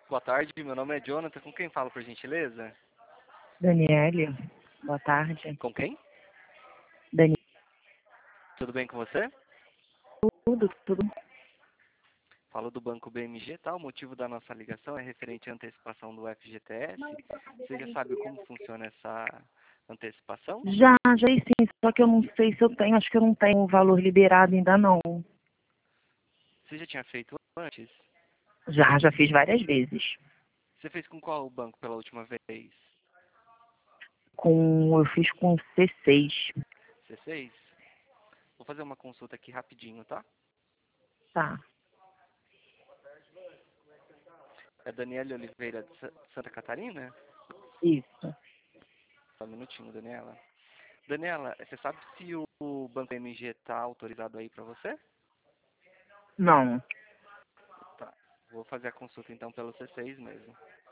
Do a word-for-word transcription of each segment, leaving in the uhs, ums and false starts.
Boa tarde, meu nome é Jonathan. Com quem falo, por gentileza? Daniele, boa tarde. Com quem? Daniele, Tudo bem com você? tudo, tudo. Falo do Banco B M G, tá? O motivo da nossa ligação é referente à antecipação do F G T S. Você já sabe como funciona essa antecipação? Já, já sei sim, só que eu não sei se eu tenho, acho que eu não tenho o valor liberado ainda não. Você já tinha feito antes? Já, já fiz várias vezes. Você fez com qual banco pela última vez? Com, eu fiz com C seis. C seis? Vou fazer uma consulta aqui rapidinho, tá? Tá, É Daniela Oliveira de Sa- Santa Catarina? isso. Só um minutinho, Daniela. Daniela, você sabe se o o Banco B M G está autorizado aí para você? Não. Tá. Vou fazer a consulta então pelo C seis mesmo.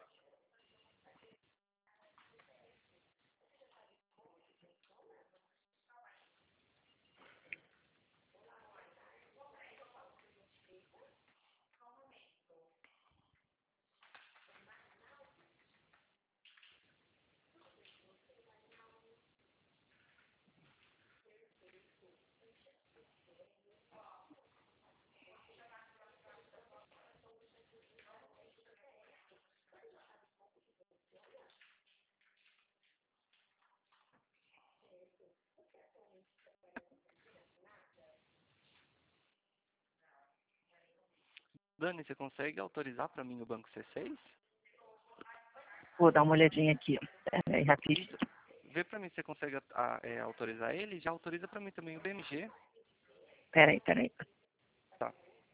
Dani, você consegue autorizar para mim o Banco C seis? Vou dar uma olhadinha aqui. Peraí, rapidinho. Isso. Vê para mim se você consegue a- é, autorizar ele e já autoriza para mim também o B M G. Peraí, peraí. Tá.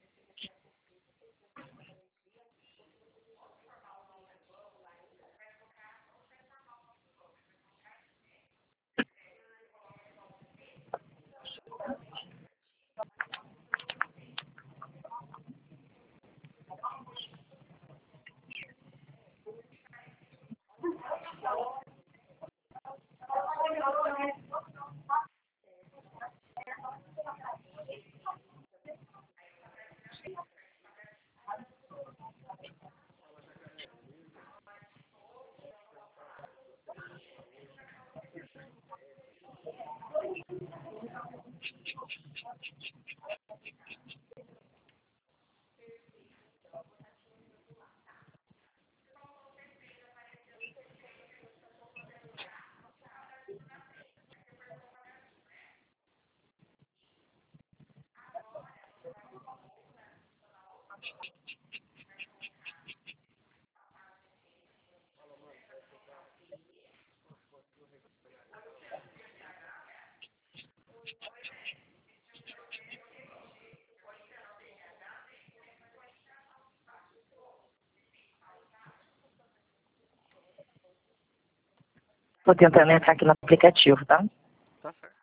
Tô tentando entrar aqui no aplicativo, tá? Tá certo.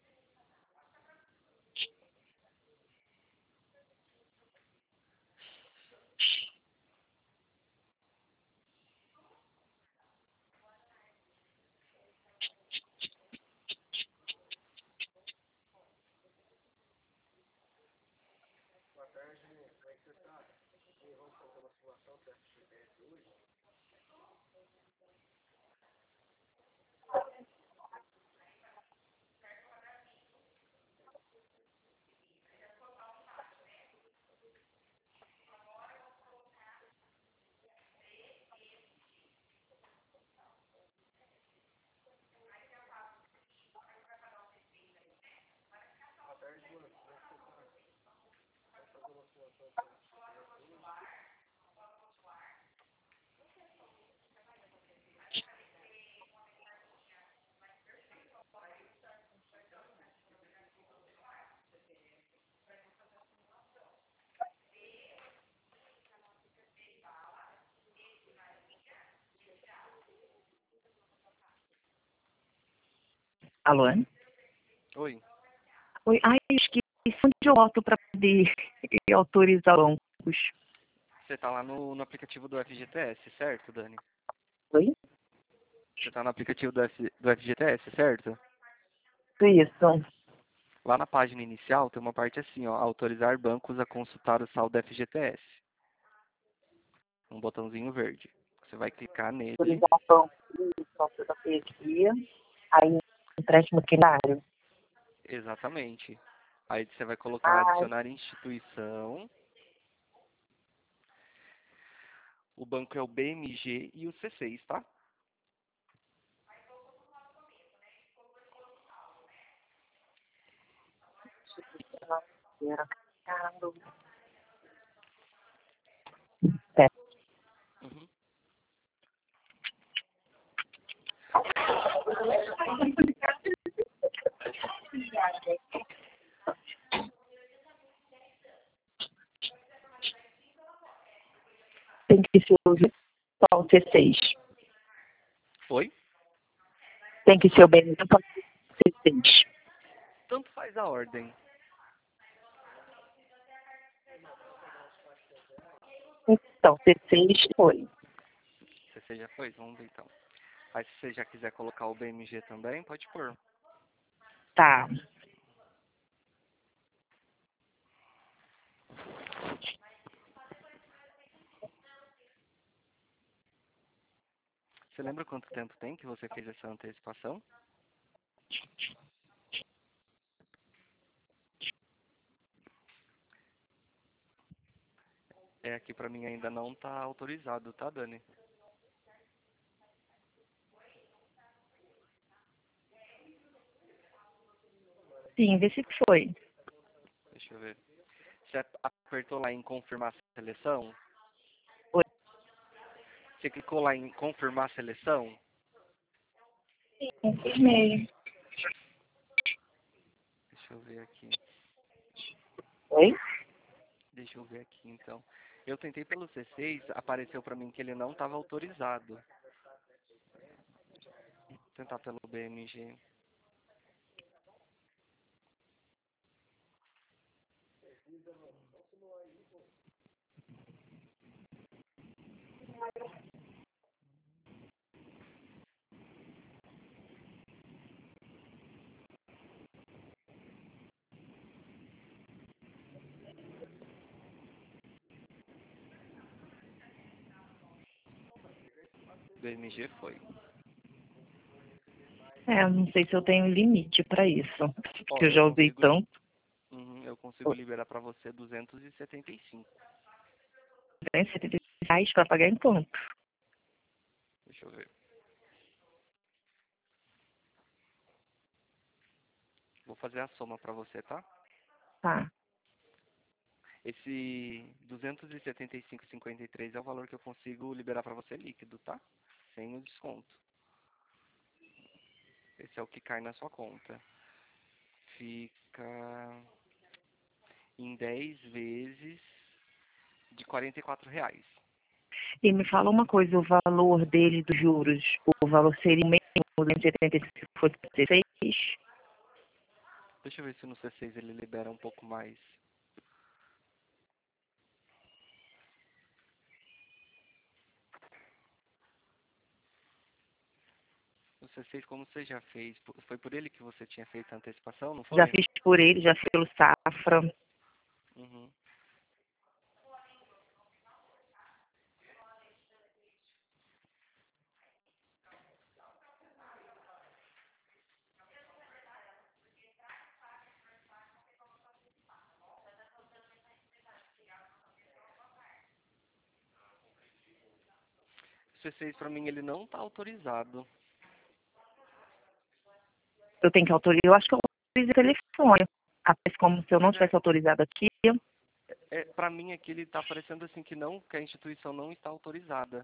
Alô? Oi. Oi, ai, eu esqueci onde eu boto para poder autorizar bancos. Você tá lá no, no aplicativo do F G T S, certo, Dani? Oi? Você tá no aplicativo do, F, do F G T S, certo? Isso. Lá na página inicial tem uma parte assim, ó, autorizar bancos a consultar o saldo F G T S. Um botãozinho verde. Você vai clicar nele. Autorização da aqui. Aí, empréstimo quinário. Exatamente. Aí você vai colocar Ah, adicionar instituição. O banco é o B M G e o C seis, tá? Uhum. tem que ser o só o C seis. Oi? Tem que ser o B M G C seis. Tanto faz a ordem. Então, C seis foi. C seis já foi? Vamos ver então. Aí se você já quiser colocar o B M G também, pode pôr. Tá. Você lembra quanto tempo tem que você fez essa antecipação? É, aqui pra mim ainda não tá autorizado, tá, Dani? Sim, vê se foi. Deixa eu ver. Você apertou lá em confirmar a seleção? Foi. Você clicou lá em confirmar a seleção? Confirmei. Deixa eu ver aqui. Oi? Deixa eu ver aqui então. Eu tentei pelo C seis, apareceu pra mim que ele não estava autorizado. Vou tentar pelo B M G. B M G foi. É, não sei se eu tenho limite para isso. Ó, Porque eu eu já usei consigo, tanto. uhum, eu consigo liberar pra você duzentos e setenta e cinco. duzentos e setenta reais para pagar em quanto? Deixa eu ver. Vou fazer a soma pra você, tá? Tá. Esse duzentos e setenta e cinco vírgula cinquenta e três é o valor que eu consigo liberar pra você líquido, tá? Sem o desconto. Esse é o que cai na sua conta. Fica em dez vezes de quarenta e quatro reais. E me fala uma coisa, o valor dele dos juros, o valor seria o mesmo duzentos e setenta e cinco se fosse dezesseis? Deixa eu ver se no C seis ele libera um pouco mais. No C seis, como você já fez, foi por ele que você tinha feito a antecipação, não Já foi? fiz por ele, já fiz pelo Safra. Uhum. O C seis, pra mim, ele não tá autorizado. Eu tenho que autorizar, eu acho que eu autorizo o telefone. Aparece como se eu não Pois é, tivesse autorizado aqui. é, pra mim aqui ele tá aparecendo assim que não, que a instituição não está autorizada.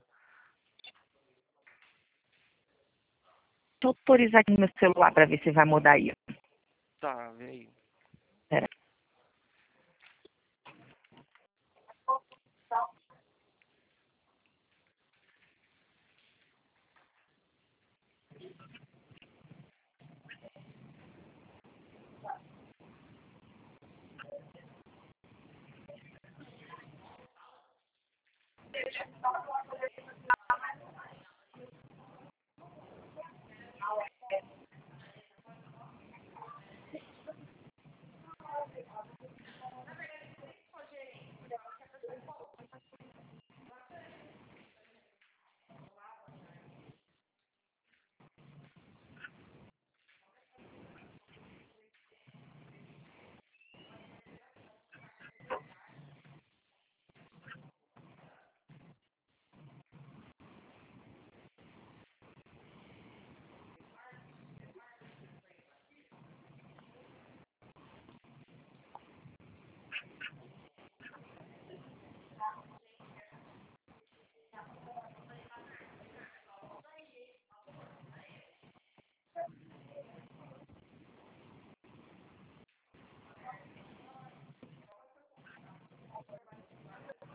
Deixa eu autorizar aqui no meu celular para ver se vai mudar aí. Tá, vê aí. Pera.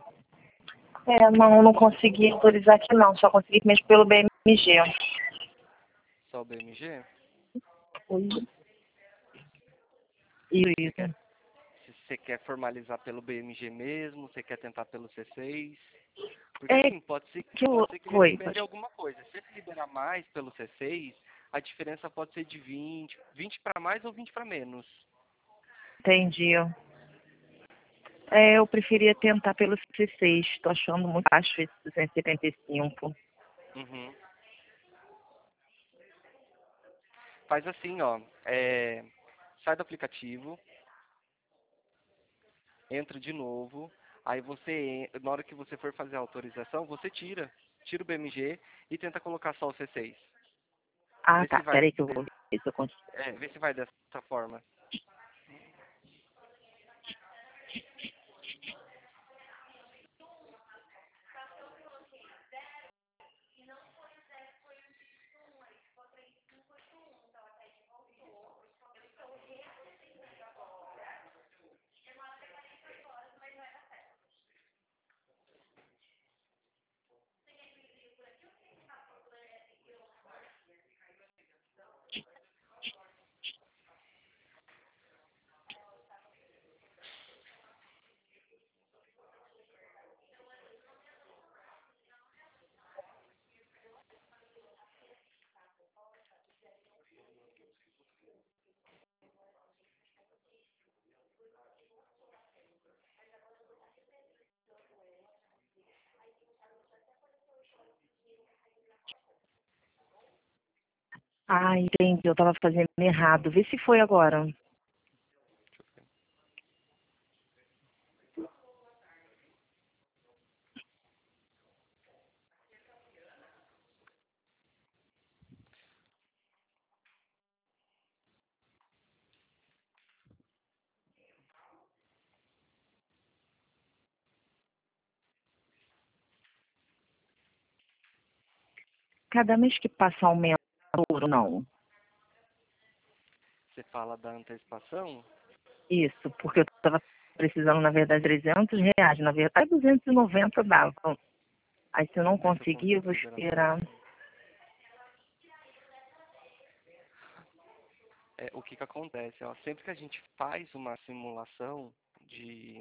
É, não, não consegui autorizar aqui não, só consegui mesmo pelo B M G. Só o B M G? Oi. Você Isso. quer, se você quer formalizar pelo B M G mesmo, você quer tentar pelo C seis? Porque É assim, pode ser, que eu... pode ser que ele Oi, libere pode... alguma coisa. Se ele liberar mais pelo C seis, a diferença pode ser de vinte, vinte para mais ou vinte para menos. Entendi. É, eu preferia tentar pelo C seis, tô achando muito baixo esse duzentos e setenta e cinco. Uhum. Faz assim, ó, é, sai do aplicativo, entra de novo, aí você, na hora que você for fazer a autorização, você tira, tira o B M G e tenta colocar só o C seis. Ah, Vê se tá, vai, peraí que eu vou vê, ver se eu consigo. é, vê se vai dessa forma. Ah, entendi, eu tava fazendo errado. Vê se foi agora. Cada mês que passa aumenta ou não? Você fala da antecipação, Isso, porque eu tava precisando, na verdade, trezentos reais. Na verdade, duzentos e noventa dava. Aí se eu não ver se eu conseguir, eu consigo vou liberar pra esperar. você. É, o que que acontece, ó, sempre que a gente faz uma simulação de...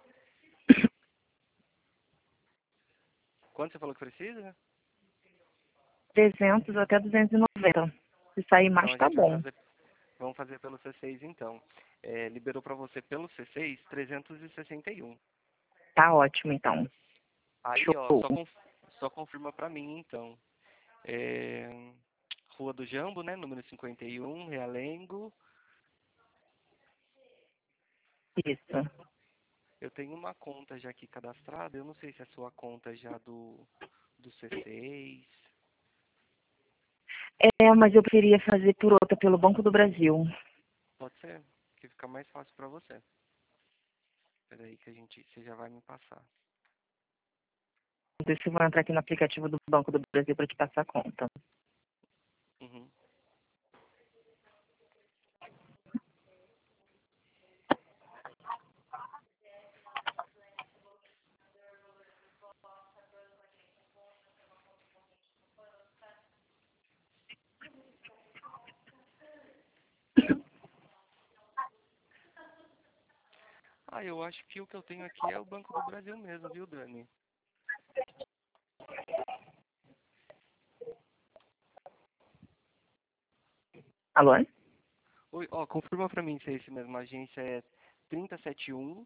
Quanto você falou que precisa? trezentos até duzentos e noventa. Se sair Então mais, a tá gente vai bom. fazer, vamos fazer pelo C seis então. É, liberou para você pelo C seis trezentos e sessenta e um. Tá ótimo, então. Aí, ó, Show. só, conf, só confirma para mim então. É, Rua do Jambo, né? Número cinquenta e um, Realengo. Isso. Eu tenho uma conta já aqui cadastrada. Eu não sei se é a sua conta já do, do C seis. É, mas eu queria fazer por outra, pelo Banco do Brasil. Pode ser, que fica mais fácil para você. Espera aí que a gente, você já vai me passar. Então, eu vou entrar aqui no aplicativo do Banco do Brasil para te passar a conta. Uhum. Ah, eu acho que o que eu tenho aqui é o Banco do Brasil mesmo, viu, Dani? Alô? Oi, ó, confirma pra mim se é esse mesmo. A agência é trinta e setenta e um.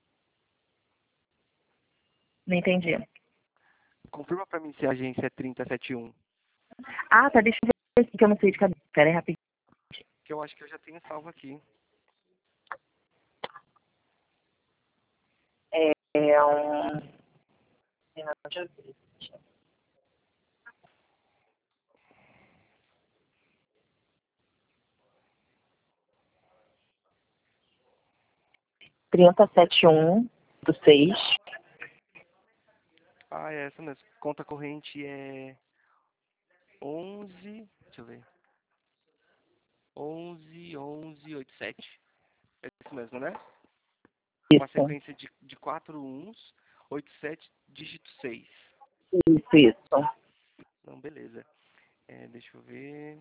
Não entendi. Confirma pra mim se a agência é trinta e setenta e um. Ah, tá, deixa eu ver aqui que eu não sei de cabeça. Pera aí, rapidinho. Que eu acho que eu já tenho salvo aqui. É, é um... trinta e sete um do seis. Ah, é essa mesmo. Conta corrente é onze. Deixa eu ver. onze, onze, oitenta e sete. É isso mesmo, né? Uma Isso. sequência de, de quatro uns. oito sete, dígito seis. Isso, isso. Não, beleza. É, deixa eu ver.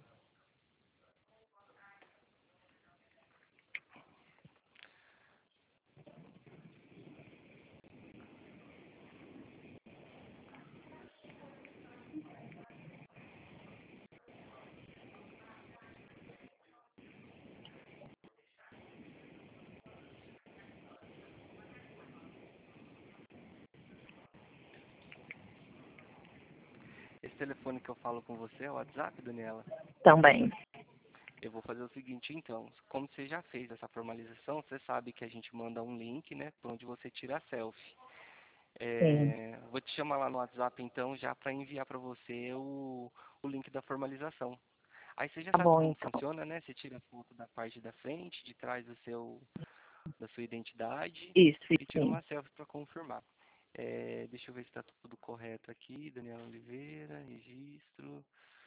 Esse telefone que eu falo com você é o WhatsApp, Daniela? Também. Eu vou fazer o seguinte, então. Como você já fez essa formalização, você sabe que a gente manda um link, né, por onde você tira a selfie. Sim. É, vou te chamar lá no WhatsApp, então, já para enviar para você o, o link da formalização. Aí você já Tá sabe bom, como então. funciona, né? Você tira a foto da parte da frente, de trás do seu, da sua identidade Isso, e tira sim. uma selfie para confirmar. É, deixa eu ver se está tudo correto aqui. Daniela Oliveira, registro.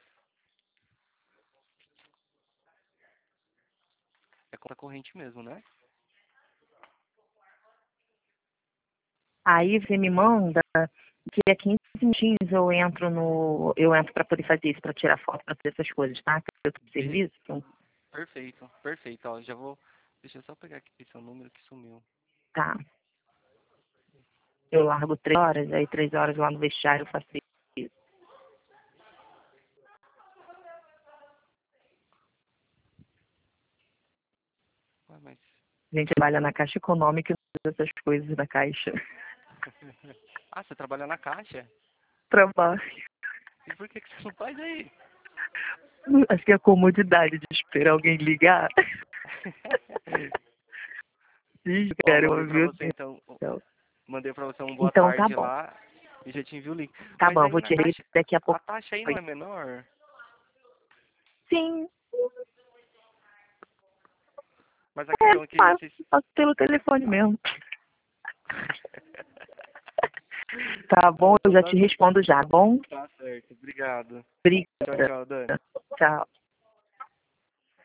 É conta corrente mesmo, né? Aí você me manda que a quinze minutinhos eu entro no. Eu entro para poder fazer isso, para tirar foto, para fazer essas coisas, tá? Que eu tô de Be- serviço. Perfeito, perfeito. Ó, já vou. Deixa eu só pegar aqui seu número que sumiu. Tá. Eu largo três horas, aí três horas lá no vestiário eu faço isso. Ué, mas. A gente trabalha na Caixa Econômica e usa essas coisas da Caixa. Ah, você trabalha na caixa? Trabalho. E por que, que você não faz aí? Acho que é a comodidade de esperar alguém ligar. Ih, Ó, cara, mandei eu pra vi o você então. céu. Mandei pra você um boa Então tá tarde bom. lá e já te envio o link. Tá Mas bom, aí vou na te ver taxa, daqui a a pouco. taxa aí não é menor? Sim, Mas a é, questão é que faço, vocês. faço pelo telefone mesmo. Tá Ah, bom, eu então já tá, te respondo já, tá bom? tá certo. Obrigado. Tchau, Obrigada. tchau, Dani. Tchau.